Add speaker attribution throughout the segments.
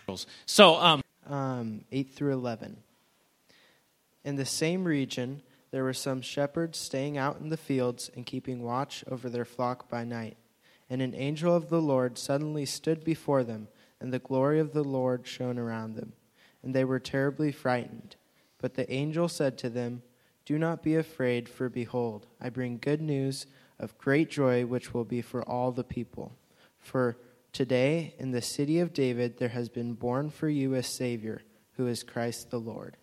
Speaker 1: So,
Speaker 2: 8 through 11. In the same region, there were some shepherds staying out in the fields and keeping watch over their flock by night. And an angel of the Lord suddenly stood before them, and the glory of the Lord shone around them. And they were terribly frightened. But the angel said to them, "Do not be afraid, for behold, I bring good news of great joy, which will be for all the people. For today, in the city of David, there has been born for you a Savior, who is Christ the Lord."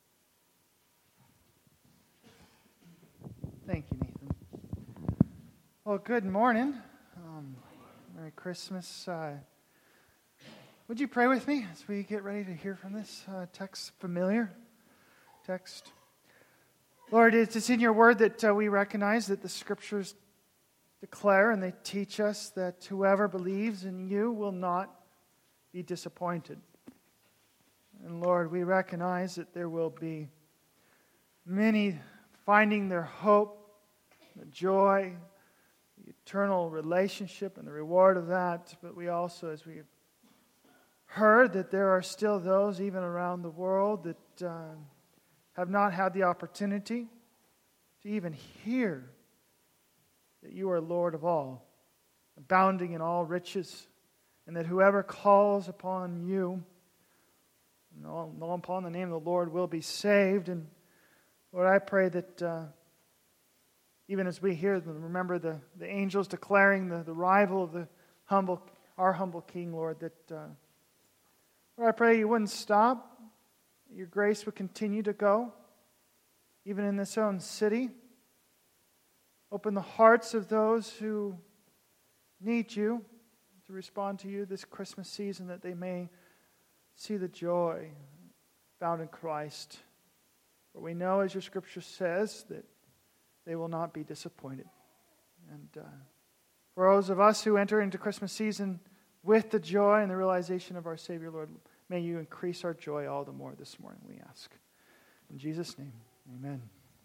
Speaker 3: Thank you, Nathan. Well, good morning. Merry Christmas. Would you pray with me as we get ready to hear from this text, familiar text? Lord, it's in your word that we recognize that the Scriptures declare and they teach us that whoever believes in you will not be disappointed. And Lord, we recognize that there will be many finding their hope, the joy, the eternal relationship and the reward of that. But we also, as we heard, that there are still those even around the world that have not had the opportunity to even hear that you are Lord of all, abounding in all riches, and that whoever calls upon you, and upon the name of the Lord, will be saved. And Lord, I pray that even as we hear them, remember the angels declaring the arrival of our humble King, Lord, that Lord, I pray you wouldn't stop, your grace would continue to go, even in this own city. Open the hearts of those who need you to respond to you this Christmas season, that they may see the joy found in Christ. For we know, as your Scripture says, that they will not be disappointed. And for those of us who enter into Christmas season with the joy and the realization of our Savior, Lord, may you increase our joy all the more this morning, we ask. In Jesus' name, amen.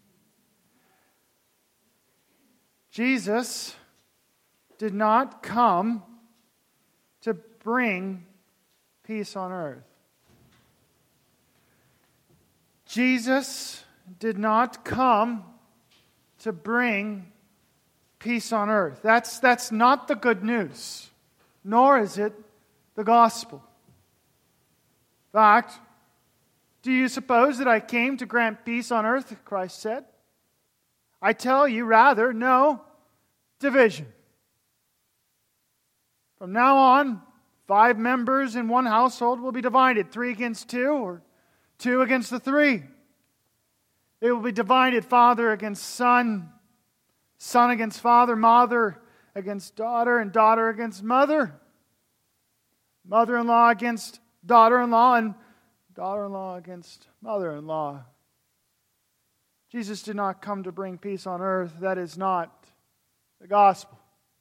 Speaker 3: Jesus did not come to bring peace on earth. Jesus did not come to bring peace on earth. That's not the good news, nor is it the gospel. In fact, do you suppose that I came to grant peace on earth? Christ said. I tell you, rather, no, division. From now on, 5 members in one household will be divided, 3 against 2, or 2 against the 3. They will be divided, father against son, son against father, mother against daughter, and daughter against mother, mother-in-law against daughter-in-law, and daughter-in-law against mother-in-law. Jesus did not come to bring peace on earth. That is not the gospel.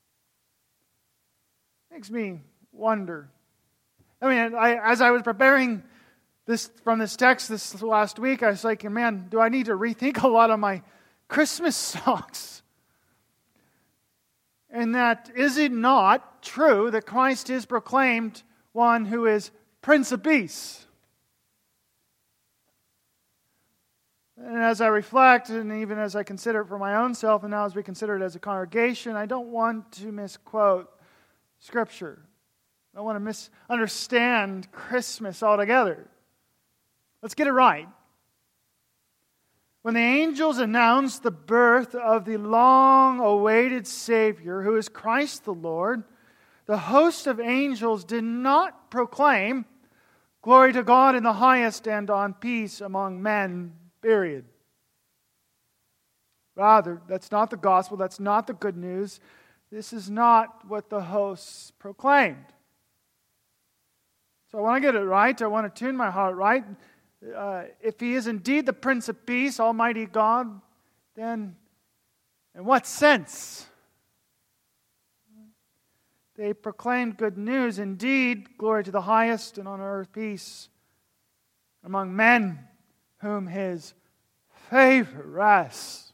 Speaker 3: Makes me wonder. As I was preparing this from this text this last week, I was like, man, do I need to rethink a lot of my Christmas songs? And that, is it not true that Christ is proclaimed one who is Prince of Peace? And as I reflect, and even as I consider it for my own self, and now as we consider it as a congregation, I don't want to misquote Scripture. I don't want to misunderstand Christmas altogether. Let's get it right. When the angels announced the birth of the long-awaited Savior, who is Christ the Lord, the host of angels did not proclaim, "Glory to God in the highest and on peace among men," period. Rather, that's not the gospel, that's not the good news. This is not what the hosts proclaimed. So I want to get it right. I want to tune my heart right. If He is indeed the Prince of Peace, Almighty God, then in what sense? They proclaimed good news. Indeed, glory to the highest, and on earth peace among men whom His favor rests.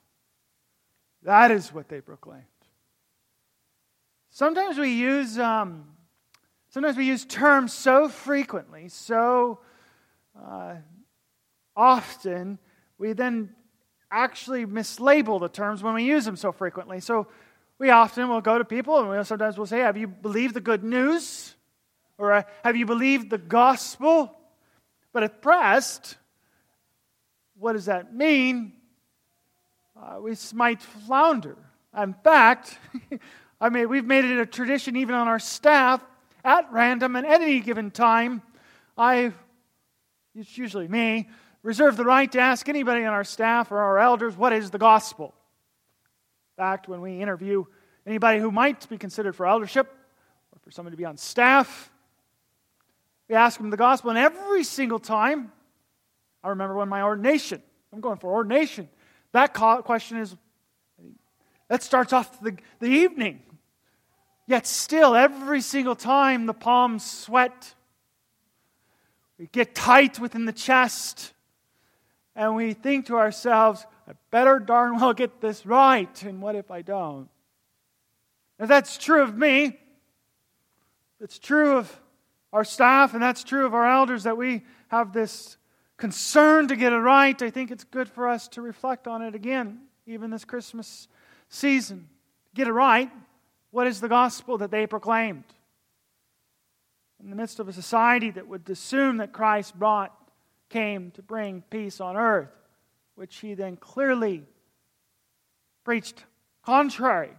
Speaker 3: That is what they proclaimed. Sometimes we use Sometimes we use terms so frequently, so often, we then actually mislabel the terms when we use them so frequently. So we often will go to people and sometimes we'll say, have you believed the good news? Or have you believed the gospel? But at pressed, what does that mean? We might flounder. In fact, we've made it a tradition even on our staff, at random and at any given time, it's usually me, reserve the right to ask anybody on our staff or our elders, what is the gospel? In fact, when we interview anybody who might be considered for eldership or for somebody to be on staff, we ask them the gospel, and every single time, I remember when my ordination, I'm going for ordination, that question is, that starts off the evening. Yet still, every single time, the palms sweat. We get tight within the chest, and we think to ourselves, I better darn well get this right, and what if I don't? If that's true of me, it's true of our staff, and that's true of our elders, that we have this concern to get it right, I think it's good for us to reflect on it again, even this Christmas season. Get it right. What is the gospel that they proclaimed? In the midst of a society that would assume that Christ came to bring peace on earth, which he then clearly preached contrary.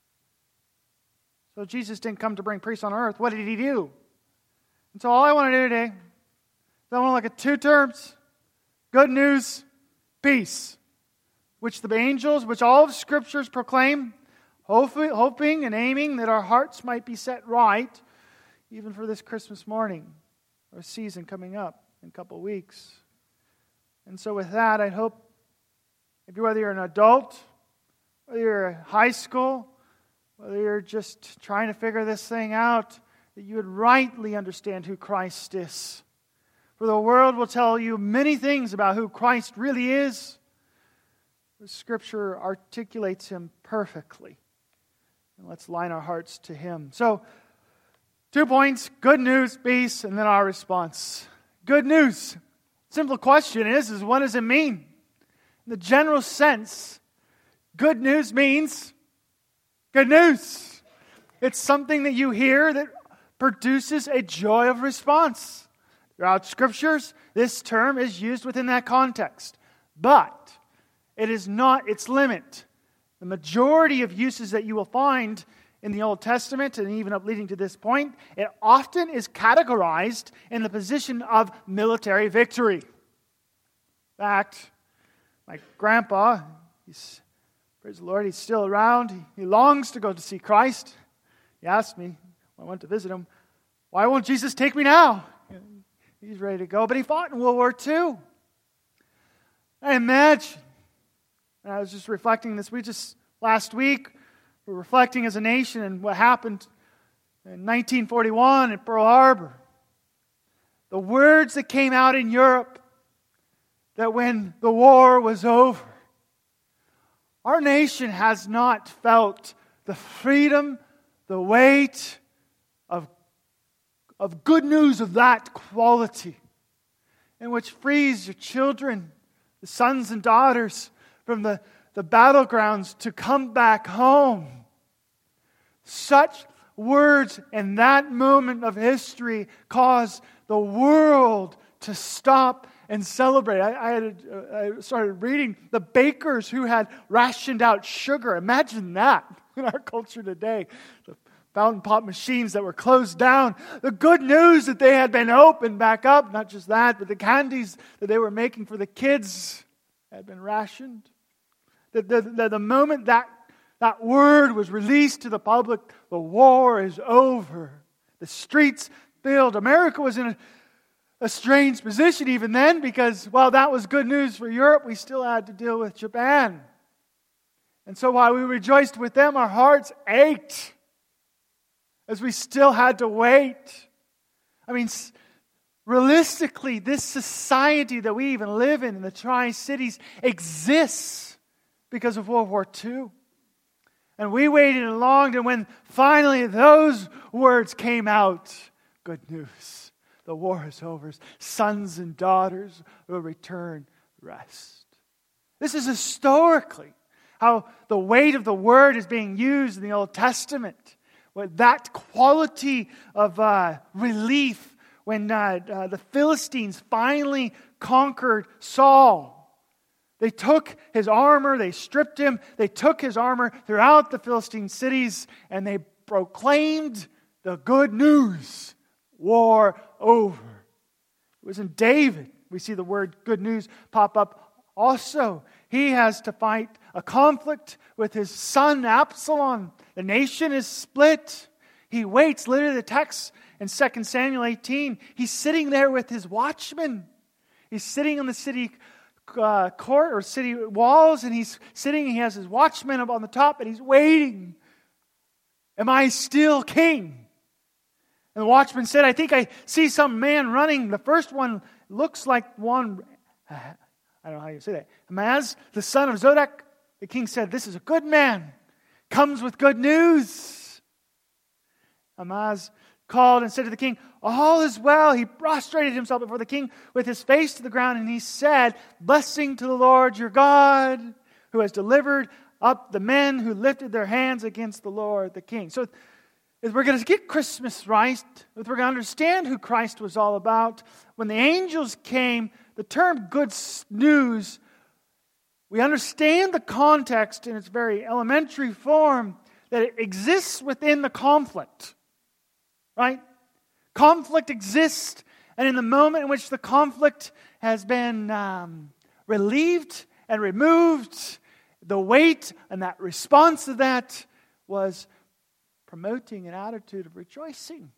Speaker 3: So Jesus didn't come to bring peace on earth. What did he do? And so all I want to do today is I want to look at two terms: good news, peace, which the angels, which all of Scriptures proclaim, hoping and aiming that our hearts might be set right, even for this Christmas morning, or season coming up in a couple of weeks. And so with that, I hope, whether you're an adult, whether you're in high school, whether you're just trying to figure this thing out, that you would rightly understand who Christ is. For the world will tell you many things about who Christ really is. The Scripture articulates him perfectly. And let's line our hearts to him. So, 2 points: good news, peace, and then our response. Good news. Simple question is what does it mean? In the general sense, good news means good news. It's something that you hear that produces a joy of response. Throughout Scriptures, this term is used within that context. But it is not its limit. The majority of uses that you will find in the Old Testament, and even up leading to this point, it often is categorized in the position of military victory. In fact, my grandpa, praise the Lord, he's still around. He longs to go to see Christ. He asked me when I went to visit him, why won't Jesus take me now? He's ready to go. But he fought in World War II. I imagine, and I was just reflecting this last week, we're reflecting as a nation on what happened in 1941 at Pearl Harbor. The words that came out in Europe, that when the war was over, our nation has not felt the freedom, the weight of good news of that quality, in which frees your children, the sons and daughters, from the battlegrounds to come back home. Such words in that moment of history caused the world to stop and celebrate. I started reading the bakers who had rationed out sugar. Imagine that in our culture today. The fountain pop machines that were closed down. The good news that they had been opened back up. Not just that, but the candies that they were making for the kids had been rationed. The moment that word was released to the public, the war is over. The streets filled. America was in a strange position even then, because while that was good news for Europe, we still had to deal with Japan. And so while we rejoiced with them, our hearts ached as we still had to wait. I mean, realistically, this society that we even live in the Tri-Cities, exists because of World War II. And we waited and longed, and when finally those words came out, good news. The war is over. Sons and daughters will return rest. This is historically how the weight of the word is being used in the Old Testament. With that quality of relief when the Philistines finally conquered Saul. They took his armor, they stripped him, they took his armor throughout the Philistine cities, and they proclaimed the good news. War over. It was in David. We see the word good news pop up also. He has to fight a conflict with his son Absalom. The nation is split. He waits, literally the text in 2 Samuel 18. He's sitting there with his watchmen. He's sitting on the city court or city walls, and he's sitting, he has his watchmen up on the top, and he's waiting. Am I still king? And the watchman said, I think I see some man running. The first one looks like one, I don't know how you say that. Amaz, the son of Zodek. The king said, this is a good man. Comes with good news. Amaz called and said to the king, all is well. He prostrated himself before the king with his face to the ground, and he said, blessing to the Lord your God, who has delivered up the men who lifted their hands against the Lord, the king. So if we're going to get Christmas right, if we're going to understand who Christ was all about, when the angels came, the term good news, we understand the context in its very elementary form, that it exists within the conflict. Right? Conflict exists, and in the moment in which the conflict has been relieved and removed, the weight and that response to that was promoting an attitude of rejoicing.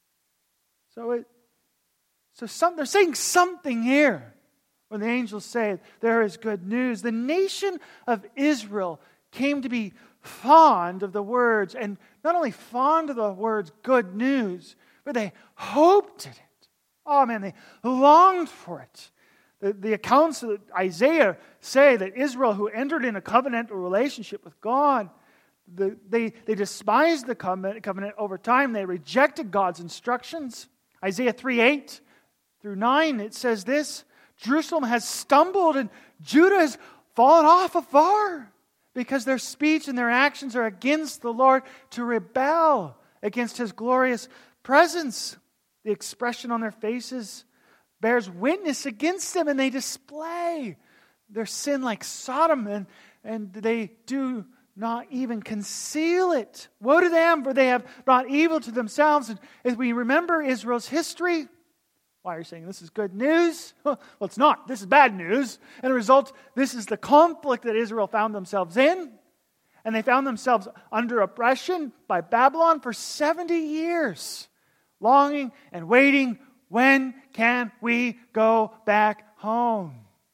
Speaker 3: So they're saying something here when the angels say there is good news. The nation of Israel came to be fond of the words, and not only fond of the words good news, but they hoped in it. Oh man, they longed for it. The accounts of Isaiah say that Israel, who entered in a covenantal relationship with God, they despised the covenant over time. They rejected God's instructions. Isaiah 3:8 through 9, it says this, Jerusalem has stumbled and Judah has fallen off afar, because their speech and their actions are against the Lord, to rebel against His glorious presence. The expression on their faces bears witness against them, and they display their sin like Sodom, and they do not even conceal it. Woe to them, for they have brought evil to themselves. And as we remember Israel's history, why are you saying this is good news? Well, it's not. This is bad news. And as a result, this is the conflict that Israel found themselves in. And they found themselves under oppression by Babylon for 70 years. Longing and waiting, when can we go back home?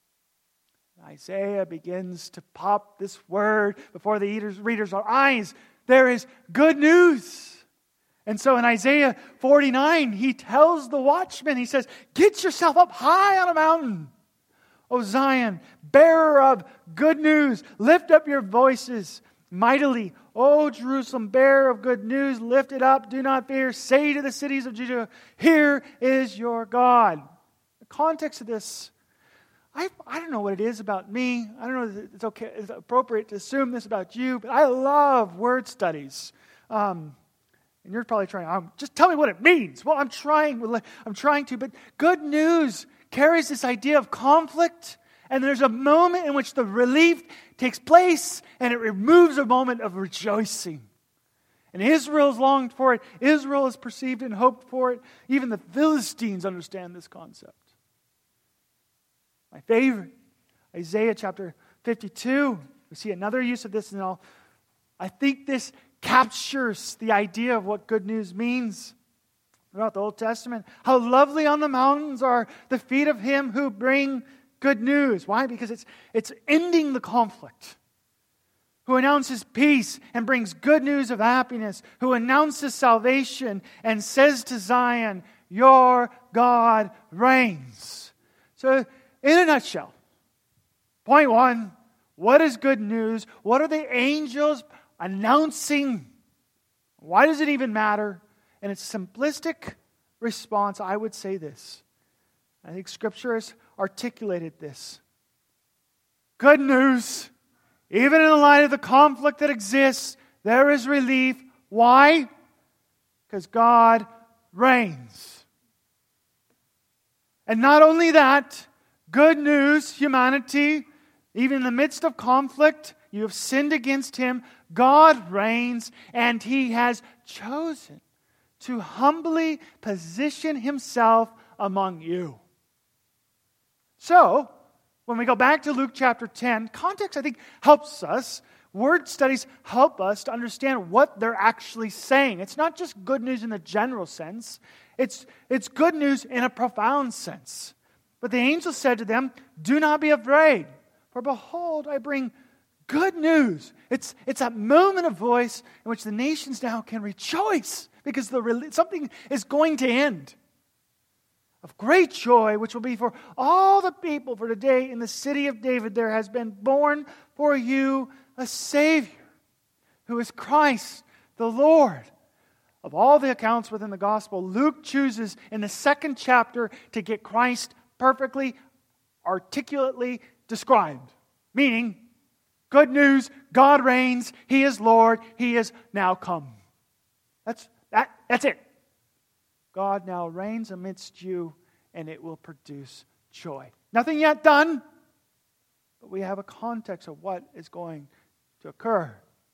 Speaker 3: Isaiah begins to pop this word before the readers' eyes. There is good news. And so in Isaiah 49, he tells the watchman, he says, get yourself up high on a mountain, O Zion, bearer of good news. Lift up your voices mightily. O Jerusalem, bearer of good news, lift it up, do not fear. Say to the cities of Judah, here is your God. The context of this, I don't know what it is about me. I don't know if it's appropriate to assume this about you, but I love word studies. And you're probably trying, just tell me what it means. Well, I'm trying to, but good news carries this idea of conflict, and there's a moment in which the relief takes place, and it removes a moment of rejoicing. And Israel's longed for it. Israel has perceived and hoped for it. Even the Philistines understand this concept. My favorite, Isaiah chapter 52. We see another use of this, and I think this captures the idea of what good news means throughout the Old Testament. How lovely on the mountains are the feet of him who bring good news. Why? Because it's ending the conflict. Who announces peace and brings good news of happiness. Who announces salvation and says to Zion, your God reigns. So, in a nutshell, point one, what is good news? What are the angels announcing? Why does it even matter? And it's simplistic, response, I would say this. I think Scripture has articulated this. Good news. Even in the light of the conflict that exists, there is relief. Why? Because God reigns. And not only that, good news, humanity, even in the midst of conflict, you have sinned against Him. God reigns, and He has chosen to humbly position Himself among you. So, when we go back to Luke chapter 10, context, I think, helps us. Word studies help us to understand what they're actually saying. It's not just good news in the general sense. It's good news in a profound sense. But the angel said to them, "Do not be afraid, for behold, I bring good news." It's that moment of voice in which the nations now can rejoice because something is going to end. Of great joy, which will be for all the people. For today in the city of David there has been born for you a Savior, who is Christ the Lord. Of all the accounts within the gospel, Luke chooses in the second chapter to get Christ perfectly, articulately described. Meaning, good news, God reigns, He is Lord, He is now come. That's it. God now reigns amidst you, and it will produce joy. Nothing yet done, but we have a context of what is going to occur.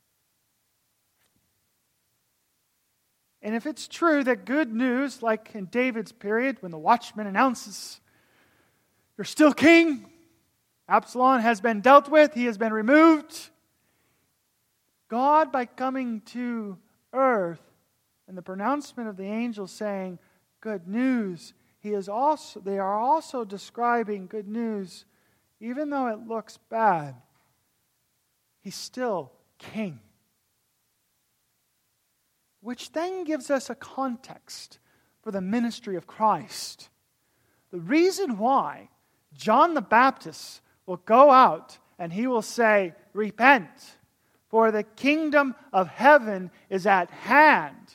Speaker 3: And if it's true that good news, like in David's period, when the watchman announces, "You're still king," Absalom has been dealt with, he has been removed. God, by coming to earth, and the pronouncement of the angel saying, "Good news," they are also describing good news. Even though it looks bad, He's still king. Which then gives us a context for the ministry of Christ. The reason why John the Baptist will go out and he will say, "Repent, for the kingdom of heaven is at hand."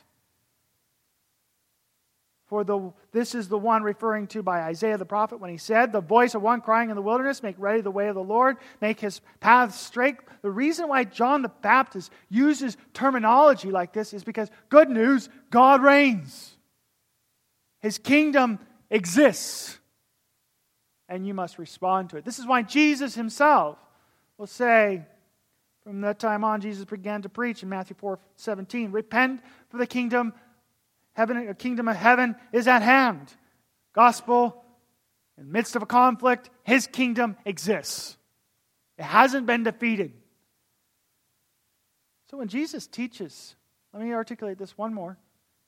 Speaker 3: This is the one referring to by Isaiah the prophet when he said, "The voice of one crying in the wilderness, make ready the way of the Lord, make His paths straight." The reason why John the Baptist uses terminology like this is because, good news, God reigns. His kingdom exists. And you must respond to it. This is why Jesus Himself will say, from that time on, Jesus began to preach in Matthew 4:17, "Repent, for the kingdom of heaven is at hand." Gospel, in the midst of a conflict, His kingdom exists. It hasn't been defeated. So when Jesus teaches, let me articulate this one more.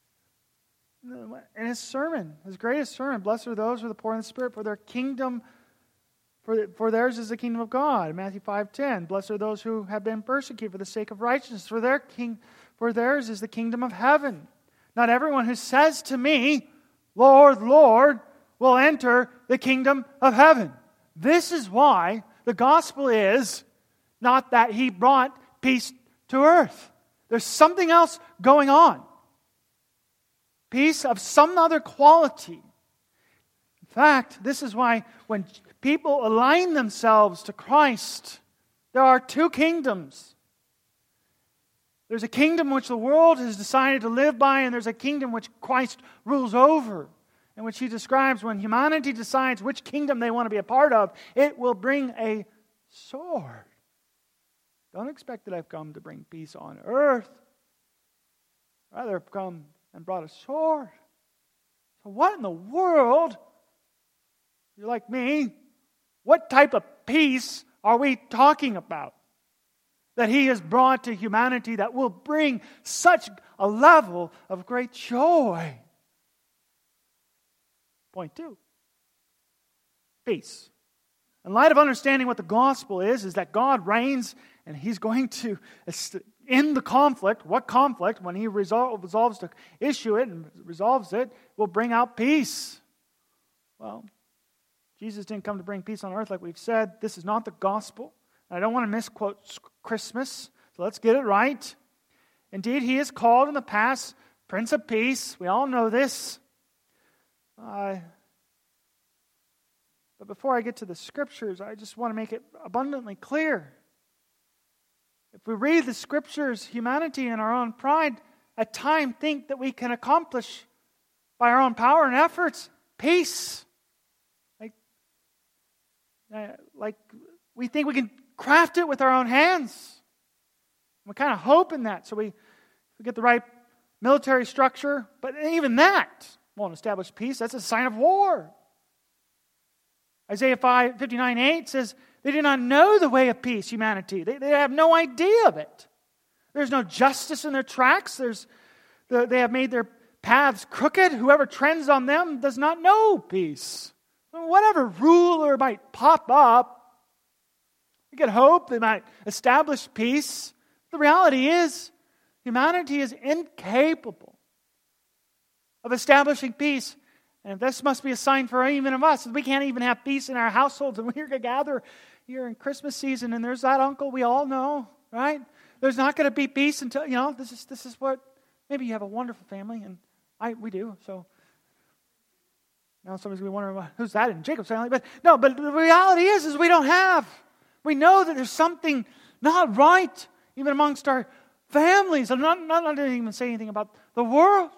Speaker 3: In His sermon, His greatest sermon, "Blessed are those who are the poor in the spirit, for their kingdom, for theirs is the kingdom of God." Matthew 5:10, "Blessed are those who have been persecuted for the sake of righteousness, for theirs is the kingdom of heaven. Not everyone who says to me, 'Lord, Lord,' will enter the kingdom of heaven." This is why the gospel is not that He brought peace to earth. There's something else going on. Peace of some other quality. In fact, this is why when people align themselves to Christ, there are two kingdoms. There's a kingdom which the world has decided to live by, and there's a kingdom which Christ rules over, and which He describes when humanity decides which kingdom they want to be a part of, it will bring a sword. Don't expect that I've come to bring peace on earth. Rather, I've come and brought a sword. So what in the world, you're like me, what type of peace are we talking about that He has brought to humanity that will bring such a level of great joy? Point 2. Peace. In light of understanding what the gospel is that God reigns and He's going to end the conflict. What conflict? When He resolves to issue it and resolves it, will bring out peace. Well, Jesus didn't come to bring peace on earth like we've said. This is not the gospel. I don't want to misquote Christmas, so let's get it right. Indeed, He is called in the past Prince of Peace. We all know this. But before I get to the Scriptures, I just want to make it abundantly clear. If we read the Scriptures, humanity in our own pride at times think that we can accomplish by our own power and efforts peace. Like we think we can craft it with our own hands. We kind of hope in that. So we get the right military structure, but even that won't establish peace. That's a sign of war. Isaiah 59:8 says, they do not know the way of peace, humanity. They have no idea of it. There's no justice in their tracks. They have made their paths crooked. Whoever trends on them does not know peace. Whatever ruler might pop up, we could hope they might establish peace. The reality is, humanity is incapable of establishing peace. And this must be a sign for even of us. We can't even have peace in our households. And we're going to gather here in Christmas season, and there's that uncle we all know, right? There's not going to be peace until, this is what, maybe you have a wonderful family, and we do, so. Now somebody's going to be wondering, who's that in Jacob's family? But the reality is we don't have. We know that there's something not right, even amongst our families. I'm not even say anything about the world.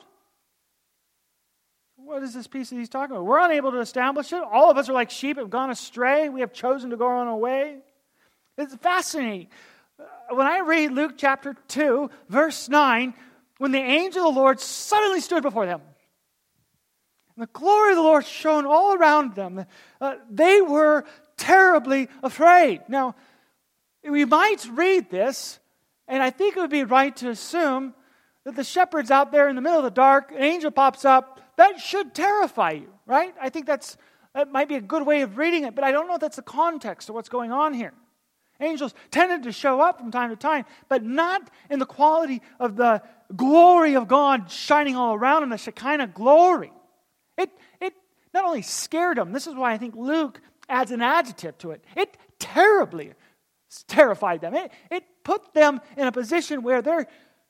Speaker 3: What is this peace that he's talking about? We're unable to establish it. All of us are like sheep, have gone astray. We have chosen to go our own way. It's fascinating. When I read Luke chapter 2, verse 9, when the angel of the Lord suddenly stood before them, and the glory of the Lord shone all around them, they were terribly afraid. Now, we might read this, and I think it would be right to assume that the shepherd's out there in the middle of the dark, an angel pops up, that should terrify you, right? I think that might be a good way of reading it, but I don't know if that's the context of what's going on here. Angels tended to show up from time to time, but not in the quality of the glory of God shining all around them, the Shekinah glory. It not only scared them, this is why I think Luke adds an adjective to it. It terribly terrified them. It put them in a position where they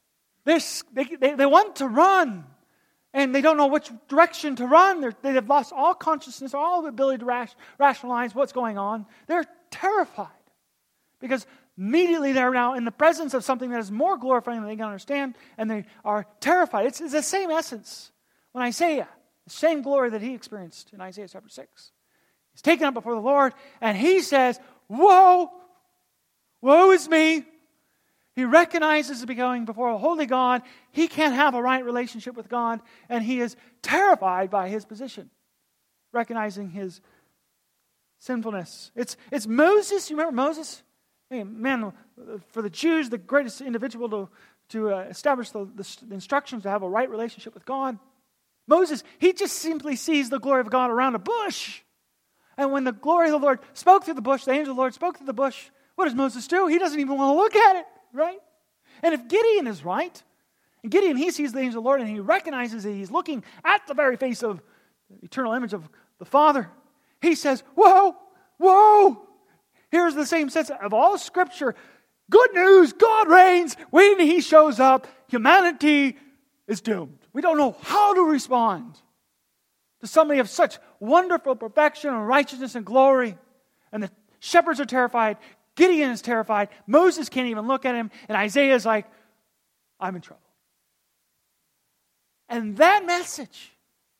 Speaker 3: want to run, and they don't know which direction to run. They have lost all consciousness, all ability to rationalize what's going on. They're terrified because immediately they're now in the presence of something that is more glorifying than they can understand, and they are terrified. It's the same essence when Isaiah, the same glory that he experienced in Isaiah chapter 6. He's taken up before the Lord, and he says, "Woe! Woe is me!" He recognizes going before a holy God. He can't have a right relationship with God, and he is terrified by his position, recognizing his sinfulness. It's Moses. You remember Moses? Hey, man, for the Jews, the greatest individual to establish the instructions to have a right relationship with God. Moses, he just simply sees the glory of God around a bush. And when the glory of the Lord spoke through the bush, the angel of the Lord spoke through the bush, what does Moses do? He doesn't even want to look at it, right? And if Gideon is right, and Gideon, he sees the angel of the Lord and he recognizes that he's looking at the very face of the eternal image of the Father, he says, "Whoa, whoa." Here's the same sense of all Scripture. Good news, God reigns. When he shows up, humanity is doomed. We don't know how to respond to somebody of such wonderful perfection and righteousness and glory. And the shepherds are terrified. Gideon is terrified. Moses can't even look at him. And Isaiah is like, I'm in trouble. And that message,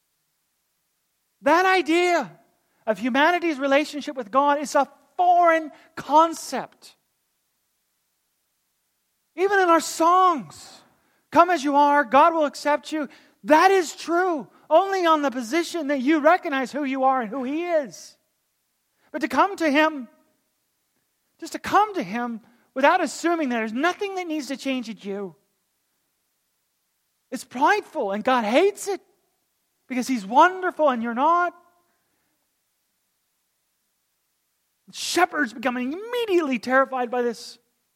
Speaker 3: that idea of humanity's relationship with God is a foreign concept. Even in our songs, "Come as you are, God will accept you." That is true only on the position that you recognize who you are and who He is. But to come to Him, just to come to Him without assuming that there's nothing that needs to change in you, it's prideful, and God hates it because He's wonderful and you're not. Shepherds becoming immediately terrified by this.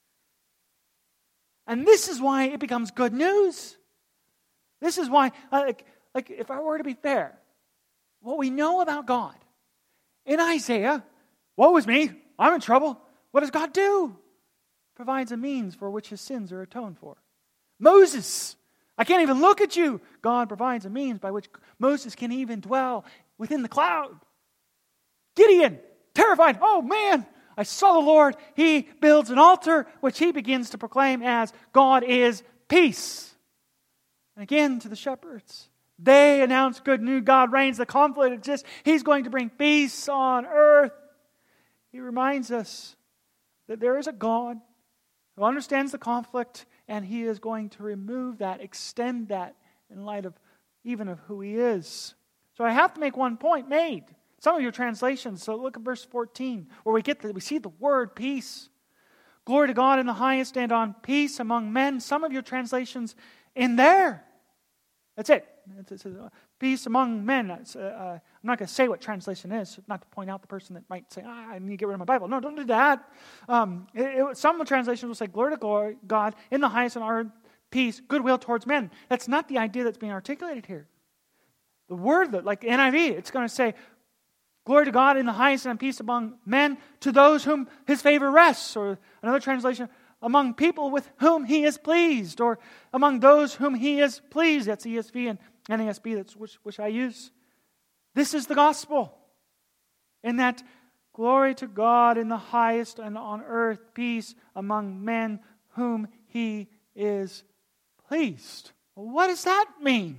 Speaker 3: And this is why it becomes good news. This is why, if I were to be fair, what we know about God, in Isaiah, woe is me, I'm in trouble. What does God do? Provides a means for which his sins are atoned for. Moses, I can't even look at you. God provides a means by which Moses can even dwell within the cloud. Gideon, terrified. Oh man, I saw the Lord. He builds an altar which he begins to proclaim as God is peace. And again to the shepherds. They announce good news. God reigns. The conflict exists. He's going to bring peace on earth. He reminds us that there is a God who understands the conflict, and He is going to remove that, extend that in light of even of who He is. So I have to make one point made. Some of your translations, so look at verse 14, where we see the word peace. Glory to God in the highest and on peace among men. Some of your translations in there. That's it. It's peace among men. I'm not going to say what translation is, not to point out the person that might say, I need to get rid of my Bible. No, don't do that. Some translations will say, glory to God in the highest and on peace, goodwill towards men. That's not the idea that's being articulated here. The word, like NIV, it's going to say, glory to God in the highest and on peace among men to those whom His favor rests. Or another translation, among people with whom He is pleased, or among those whom He is pleased. That's ESV and NASB, that's which I use. This is the gospel. In that glory to God in the highest and on earth, peace among men whom He is pleased. Well, what does that mean?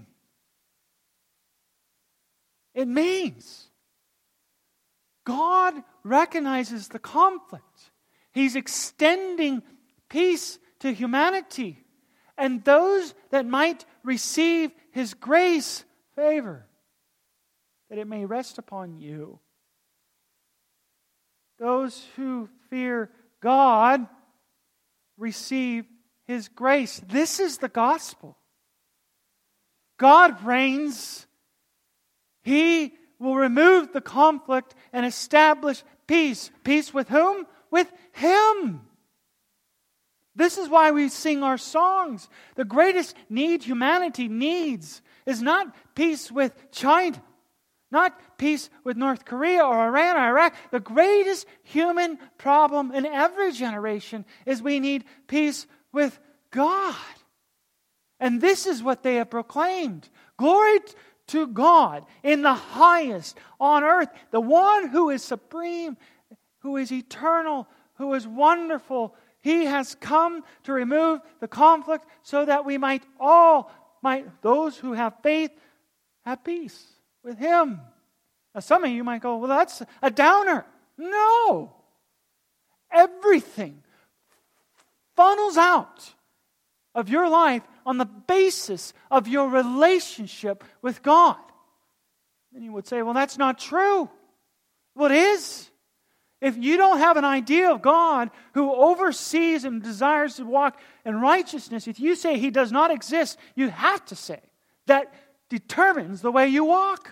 Speaker 3: It means God recognizes the conflict. He's extending peace to humanity. And those that might receive His grace, favor, that it may rest upon you. Those who fear God receive His grace. This is the gospel. God reigns. He will remove the conflict and establish peace. Peace with whom? With Him. This is why we sing our songs. The greatest need humanity needs is not peace with China, not peace with North Korea or Iran or Iraq. The greatest human problem in every generation is we need peace with God. And this is what they have proclaimed. Glory to God in the highest on earth, the one who is supreme, who is eternal, who is wonderful. He has come to remove the conflict so that we those who have faith, have peace with Him. Now some of you might go, well, that's a downer. No. Everything funnels out of your life on the basis of your relationship with God. And you would say, well, that's not true. Well, it is. If you don't have an idea of God who oversees and desires to walk in righteousness, if you say He does not exist, you have to say that determines the way you walk.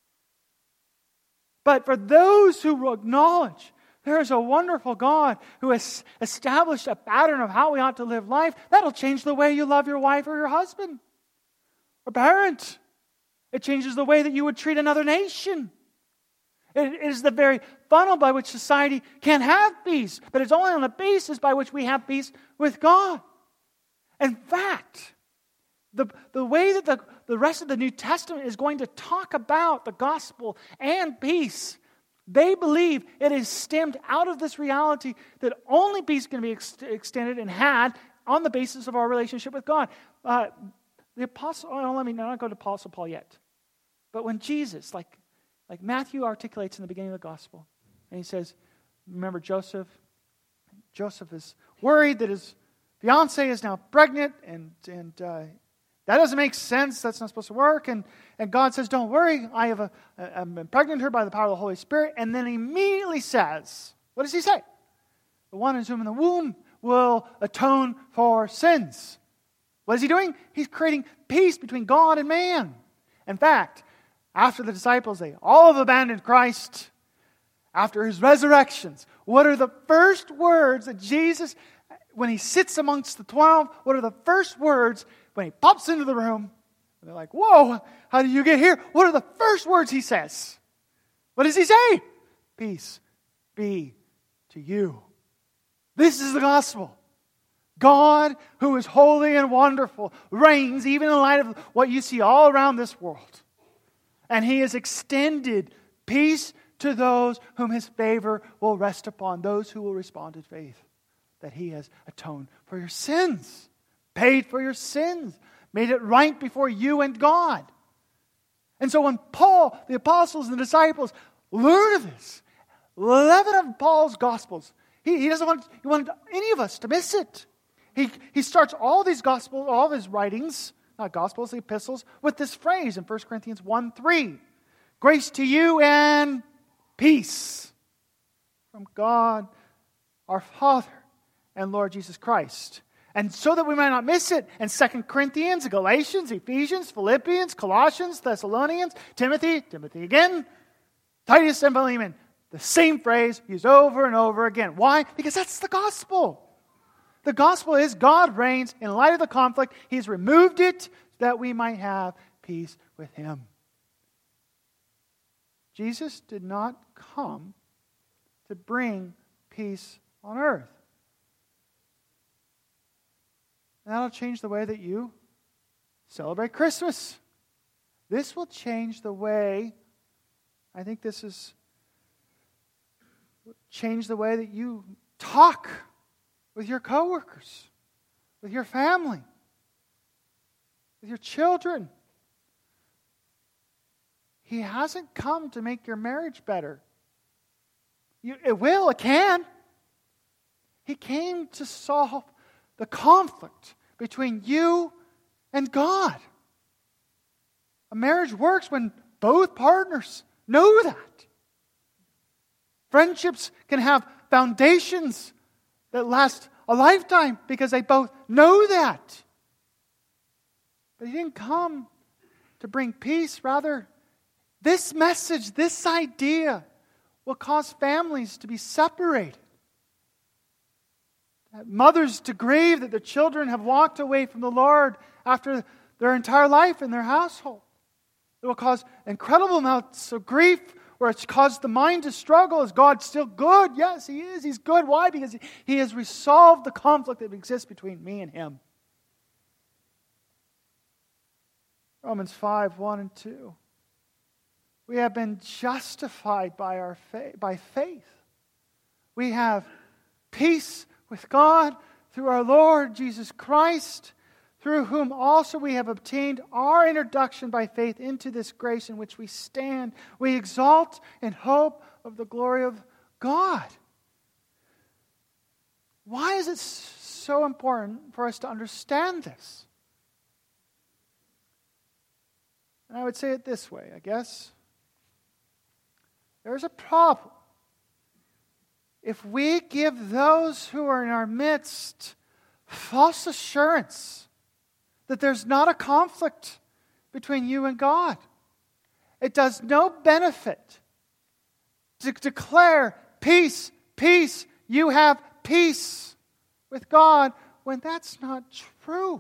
Speaker 3: But for those who acknowledge there is a wonderful God who has established a pattern of how we ought to live life, that'll change the way you love your wife or your husband or parent. It changes the way that you would treat another nation. It is the very funnel by which society can have peace, but it's only on the basis by which we have peace with God. In fact, the way that the rest of the New Testament is going to talk about the gospel and peace, they believe it is stemmed out of this reality that only peace can be extended and had on the basis of our relationship with God. The apostle, let me not go to Apostle Paul yet. But when Jesus, like Matthew articulates in the beginning of the gospel, and he says, remember Joseph? Joseph is worried that his fiancée is now pregnant, and that doesn't make sense. That's not supposed to work. And God says, don't worry, I'm impregnated her by the power of the Holy Spirit. And then he immediately says, what does he say? The one who's in the womb will atone for sins. What is he doing? He's creating peace between God and man. In fact, after the disciples, they all have abandoned Christ. After His resurrections, what are the first words that Jesus, when He sits amongst the 12, what are the first words when He pops into the room? And they're like, whoa, how did you get here? What are the first words He says? What does He say? Peace be to you. This is the gospel. God, who is holy and wonderful, reigns even in light of what you see all around this world. And He has extended peace to those whom His favor will rest upon, those who will respond in faith, that He has atoned for your sins, paid for your sins, made it right before you and God. And so when Paul, the apostles and the disciples learn of this, 11 of Paul's Gospels, he doesn't want any of us to miss it. He starts all these Gospels, all of his writings, not Gospels, the epistles, with this phrase in 1 Corinthians 1:3. Grace to you and peace from God our Father and Lord Jesus Christ. And so that we might not miss it, in 2 Corinthians, Galatians, Ephesians, Philippians, Colossians, Thessalonians, Timothy again, Titus and Philemon, the same phrase used over and over again. Why? Because that's the gospel. The gospel is God reigns in light of the conflict. He's removed it that we might have peace with Him. Jesus did not come to bring peace on earth. And that'll change the way that you celebrate Christmas. This will change the way, I think this is change the way that you talk with your coworkers, with your family, with your children. He hasn't come to make your marriage better. It can. He came to solve the conflict between you and God. A marriage works when both partners know that. Friendships can have foundations that last a lifetime because they both know that. But He didn't come to bring peace. Rather, this message, this idea will cause families to be separated. Mothers to grieve that their children have walked away from the Lord after their entire life in their household. It will cause incredible amounts of grief where it's caused the mind to struggle. Is God still good? Yes, He is. He's good. Why? Because He has resolved the conflict that exists between me and Him. Romans 5:1 and 2. We have been justified by faith. We have peace with God through our Lord Jesus Christ, through whom also we have obtained our introduction by faith into this grace in which we stand. We exalt in hope of the glory of God. Why is it so important for us to understand this? And I would say it this way, I guess. There's a problem if we give those who are in our midst false assurance that there's not a conflict between you and God. It does no benefit to declare peace, peace, you have peace with God when that's not true.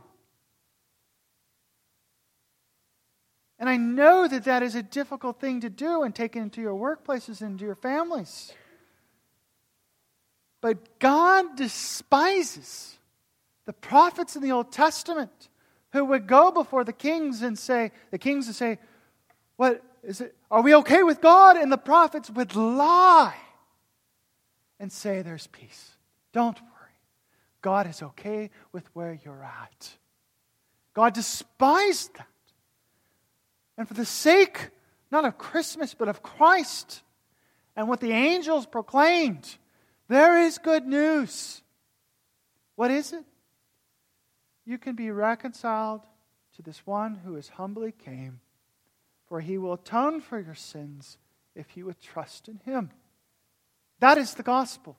Speaker 3: And I know that that is a difficult thing to do and take into your workplaces and into your families. But God despises the prophets in the Old Testament who would go before the kings and say, what is it? Are we okay with God? And the prophets would lie and say, there's peace. Don't worry. God is okay with where you're at. God despised that. And for the sake, not of Christmas, but of Christ, and what the angels proclaimed, there is good news. What is it? You can be reconciled to this one who has humbly came, for He will atone for your sins if you would trust in Him. That is the gospel.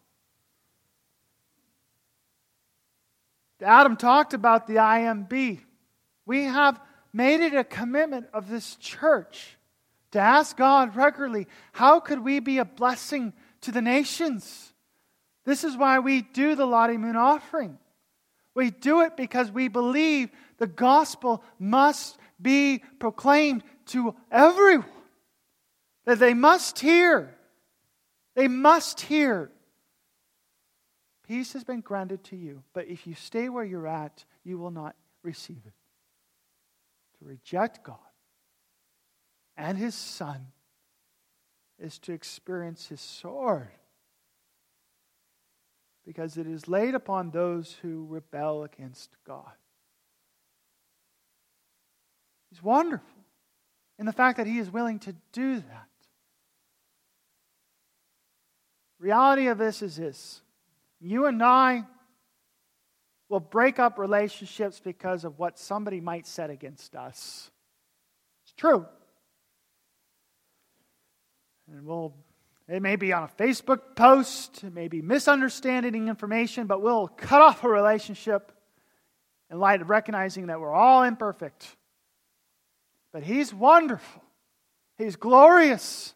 Speaker 3: Adam talked about the IMB. We have made it a commitment of this church to ask God regularly, how could we be a blessing to the nations? This is why we do the Lottie Moon offering. We do it because we believe the gospel must be proclaimed to everyone. That they must hear. They must hear Peace has been granted to you, but if you stay where you're at, you will not receive it. To reject God and His Son is to experience His sword, because it is laid upon those who rebel against God. He's wonderful in the fact that He is willing to do that. Reality of this is this. You and I will break up relationships because of what somebody might say against us. It's true. And it may be on a Facebook post, it may be misunderstanding information, but we'll cut off a relationship in light of recognizing that we're all imperfect. But He's wonderful. He's glorious.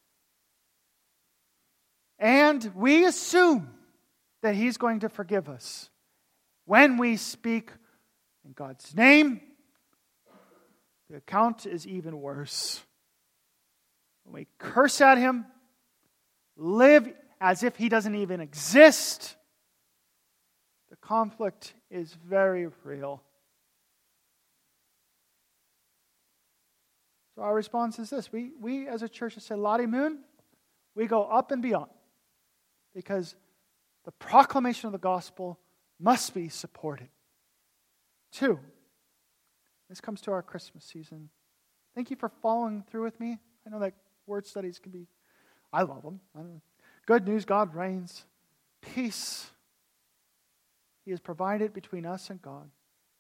Speaker 3: And we assume that He's going to forgive us. When we speak in God's name, the account is even worse. When we curse at Him, live as if He doesn't even exist, the conflict is very real. So our response is this. We as a church have said, Lottie Moon, we go up and beyond. Because the proclamation of the gospel must be supported. 2, this comes to our Christmas season. Thank you for following through with me. I know that word studies can be, I love them. Good news, God reigns. Peace. He has provided between us and God.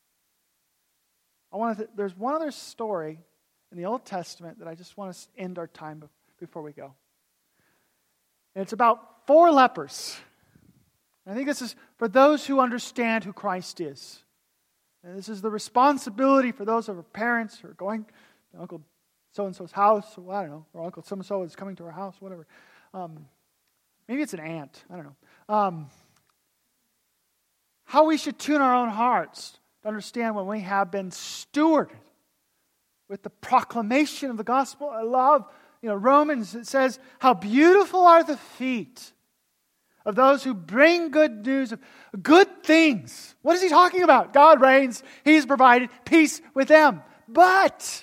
Speaker 3: There's one other story in the Old Testament that I just want to end our time before we go. And it's about 4 lepers. And I think this is for those who understand who Christ is. And this is the responsibility for those of our parents who are going to Uncle so-and-so's house, or I don't know, or Uncle so-and-so is coming to our house, whatever. Maybe it's an aunt, I don't know. How we should tune our own hearts to understand when we have been stewarded with the proclamation of the gospel. I love, Romans, it says, how beautiful are the feet of those who bring good news of good things. What is he talking about? God reigns. He's provided peace with them. But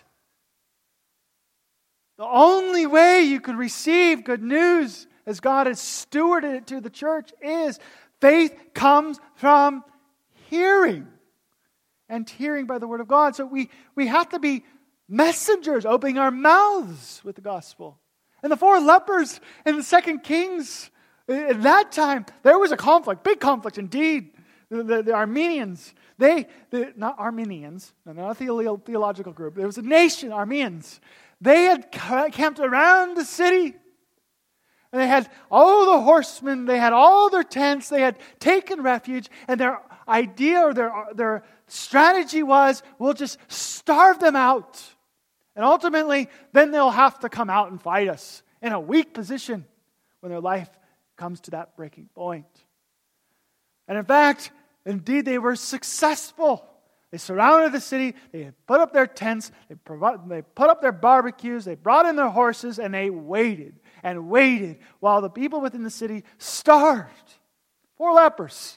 Speaker 3: the only way you can receive good news as God has stewarded it to the church is faith comes from hearing. And hearing by the word of God. So we have to be messengers, opening our mouths with the gospel. And the 4 lepers in the 2 Kings, at that time, there was a conflict, big conflict indeed. The Armenians, not Armenians, not a theological group. There was a nation, Armenians. They had camped around the city. And they had all the horsemen, they had all their tents, they had taken refuge, and their idea or their strategy was, we'll just starve them out. And ultimately, then they'll have to come out and fight us in a weak position when their life comes to that breaking point. And in fact, indeed, they were successful. They surrounded the city, they put up their tents, they put up their barbecues, they brought in their horses, and they waited and waited while the people within the city starved. 4 lepers.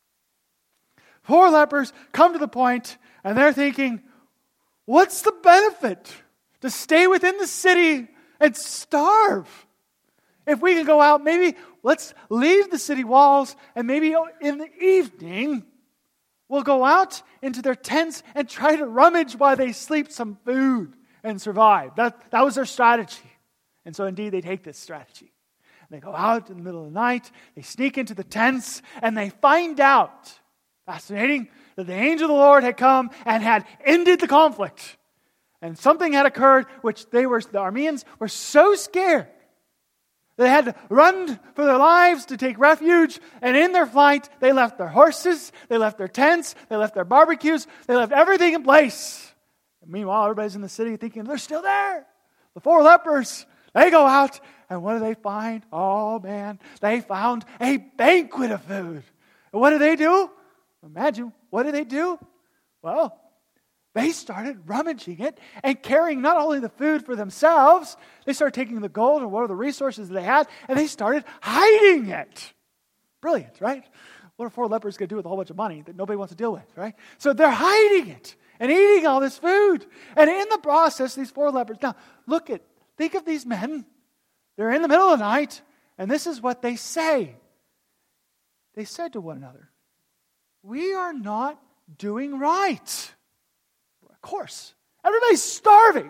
Speaker 3: 4 lepers come to the point, and they're thinking, what's the benefit to stay within the city and starve? If we can go out, maybe let's leave the city walls, and maybe in the evening, we'll go out into their tents and try to rummage while they sleep some food and survive. That was their strategy. And so indeed they take this strategy. They go out in the middle of the night, they sneak into the tents, and they find out, fascinating, that the angel of the Lord had come and had ended the conflict. And something had occurred which the Armenians were so scared they had to run for their lives to take refuge. And in their flight, they left their horses, they left their tents, they left their barbecues, they left everything in place. And meanwhile, everybody's in the city thinking, they're still there. The 4 lepers, they go out, and what do they find? Oh man, they found a banquet of food. And what do they do? Imagine, what do they do? Well, they started rummaging it and carrying not only the food for themselves, they started taking the gold and what are the resources they had, and they started hiding it. Brilliant, right? What are 4 lepers going to do with a whole bunch of money that nobody wants to deal with, right? So they're hiding it and eating all this food. And in the process, these 4 lepers. Now, think of these men. They're in the middle of the night, and this is what they say. They said to one another, "We are not doing right." Of course. Everybody's starving.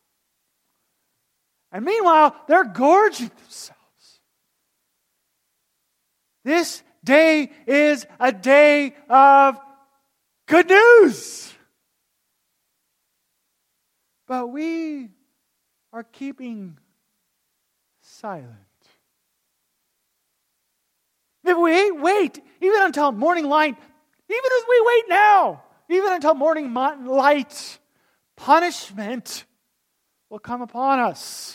Speaker 3: And meanwhile, they're gorging themselves. This day is a day of good news. But we are keeping silent. If we wait, even until morning light, even as we wait now, even until morning light, punishment will come upon us.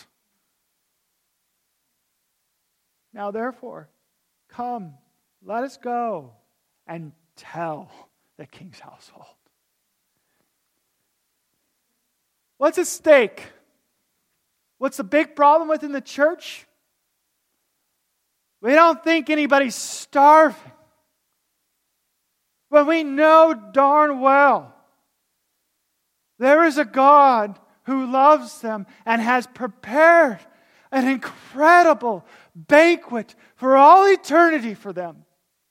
Speaker 3: Now therefore, come, let us go and tell the king's household. What's at stake? What's the big problem within the church? We don't think anybody's starving. But we know darn well there is a God who loves them and has prepared an incredible banquet for all eternity for them.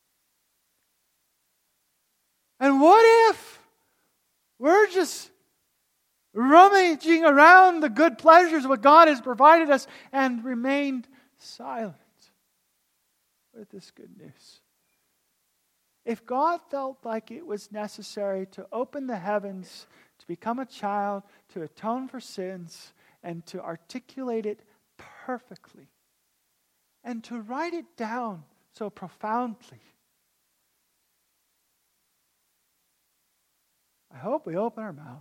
Speaker 3: And what if we're just rummaging around the good pleasures of what God has provided us and remained silent with this good news? If God felt like it was necessary to open the heavens, to become a child, to atone for sins, and to articulate it perfectly, and to write it down so profoundly, I hope we open our mouths.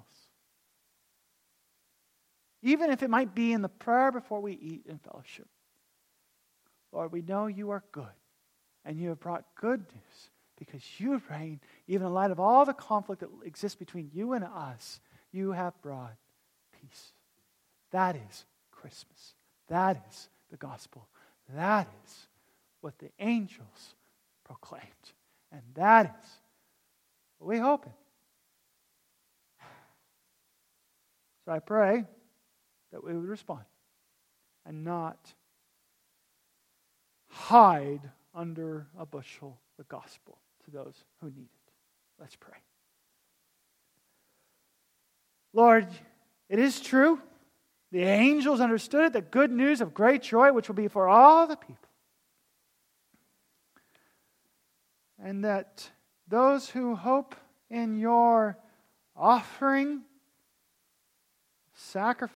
Speaker 3: Even if it might be in the prayer before we eat in fellowship. Lord, we know you are good, and you have brought good news because you reign, even in light of all the conflict that exists between you and us. You have brought peace. That is Christmas. That is the gospel. That is what the angels proclaimed. And that is what we hope in. So I pray that we would respond and not hide under a bushel the gospel to those who need it. Let's pray. Lord, it is true. The angels understood it, the good news of great joy, which will be for all the people. And that those who hope in your offering, sacrifice,